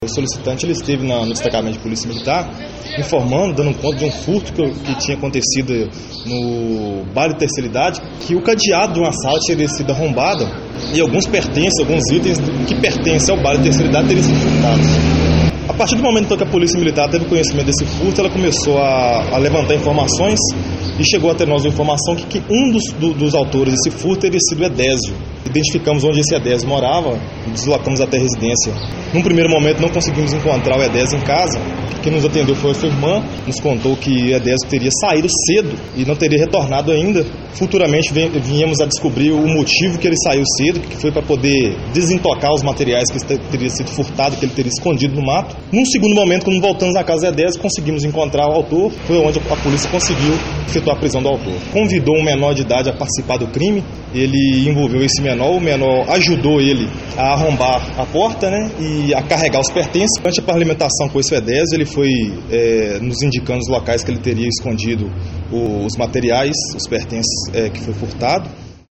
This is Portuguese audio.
O solicitante ele esteve no destacamento de polícia militar informando, dando conta de um furto que tinha acontecido no bairro de Terceira Idade, que o cadeado de uma sala teria sido arrombado e alguns pertences, alguns itens que pertencem ao bairro de Terceira Idade teriam sido furtados. A partir do momento que a polícia militar teve conhecimento desse furto, ela começou a levantar informações e chegou até nós a informação que um dos autores desse furto teria sido Edésio. Identificamos onde esse Edésio morava, deslocamos até a residência. Num primeiro momento não conseguimos encontrar o Edésio em casa. Quem nos atendeu foi a sua irmã, nos contou que Edésio teria saído cedo e não teria retornado ainda. Futuramente viemos a descobrir o motivo que ele saiu cedo, que foi para poder desintocar os materiais que teria sido furtado, que ele teria escondido no mato. Num segundo momento, quando voltamos à casa de Edésio, conseguimos encontrar o autor, foi onde a polícia conseguiu efetuar a prisão do autor. Convidou um menor de idade a participar do crime, ele envolveu esse menor, o menor ajudou ele a arrombar a porta, né, e a carregar os pertences. Durante a parlamentação com esse Edésio, ele foi nos indicando os locais que ele teria escondido os materiais, os pertences que foi furtado.